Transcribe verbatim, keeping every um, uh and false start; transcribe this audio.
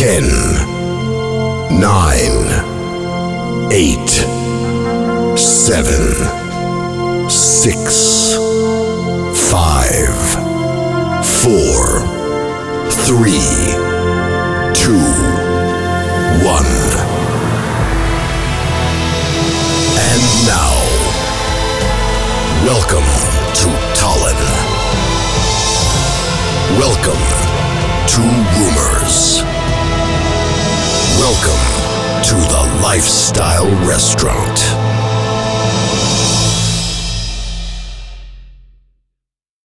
ten, nine, eight, seven, six, five, four, three, two, one. And now, welcome to Tallinn. Welcome to Rumors. Welcome to the Lifestyle Restaurant.